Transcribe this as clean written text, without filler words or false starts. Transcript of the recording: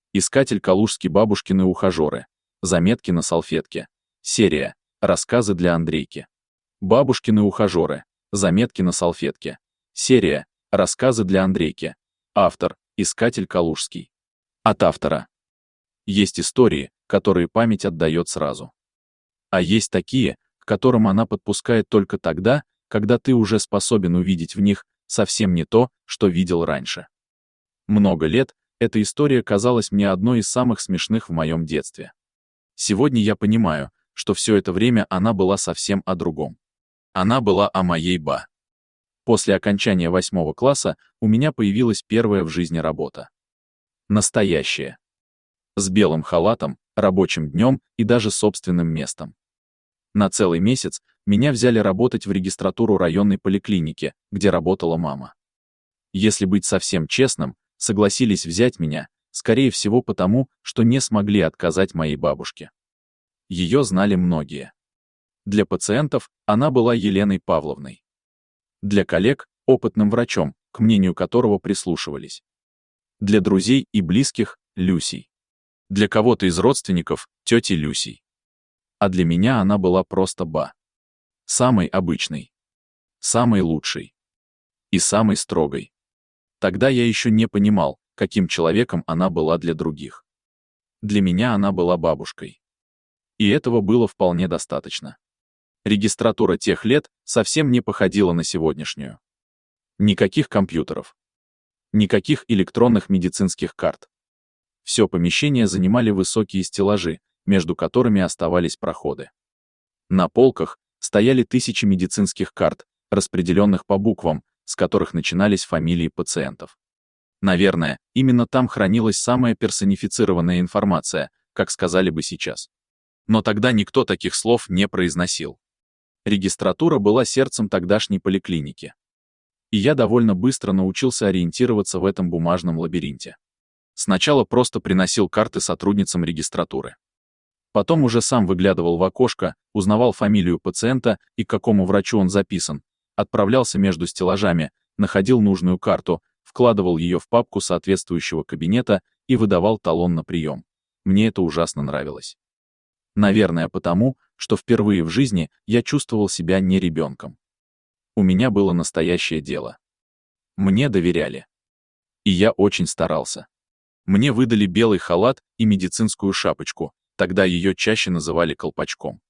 Искатель Калужский, бабушкины ухажеры. Заметки на салфетке. Серия. Рассказы для Андрейки. Бабушкины ухажеры. Заметки на салфетке. Серия. Рассказы для Андрейки. Автор. Искатель Калужский. От автора. Есть истории, которые память отдает сразу. А есть такие, к которым она подпускает только тогда, когда ты уже способен увидеть в них совсем не то, что видел раньше. Много лет эта история казалась мне одной из самых смешных в моем детстве. Сегодня я понимаю, что все это время она была совсем о другом. Она была о моей ба. После окончания 8 класса у меня появилась первая в жизни работа. Настоящая. С белым халатом, рабочим днем и даже собственным местом. На целый месяц меня взяли работать в регистратуру районной поликлиники, где работала мама. Если быть совсем честным, согласились взять меня, скорее всего потому, что не смогли отказать моей бабушке. Ее знали многие. Для пациентов она была Еленой Павловной. Для коллег — опытным врачом, к мнению которого прислушивались. Для друзей и близких — Люсей. Для кого-то из родственников — тетей Люсей. А для меня она была просто ба. Самой обычной. Самой лучшей. И самой строгой. Тогда я еще не понимал, каким человеком она была для других. Для меня она была бабушкой. И этого было вполне достаточно. Регистратура тех лет совсем не походила на сегодняшнюю. Никаких компьютеров. Никаких электронных медицинских карт. Все помещение занимали высокие стеллажи, между которыми оставались проходы. На полках стояли тысячи медицинских карт, распределенных по буквам, с которых начинались фамилии пациентов. Наверное, именно там хранилась самая персонифицированная информация, как сказали бы сейчас. Но тогда никто таких слов не произносил. Регистратура была сердцем тогдашней поликлиники. И я довольно быстро научился ориентироваться в этом бумажном лабиринте. Сначала просто приносил карты сотрудницам регистратуры. Потом уже сам выглядывал в окошко, узнавал фамилию пациента и к какому врачу он записан, отправлялся между стеллажами, находил нужную карту, вкладывал ее в папку соответствующего кабинета и выдавал талон на прием. Мне это ужасно нравилось. Наверное, потому, что впервые в жизни я чувствовал себя не ребенком. У меня было настоящее дело. Мне доверяли. И я очень старался. Мне выдали белый халат и медицинскую шапочку, тогда ее чаще называли колпачком.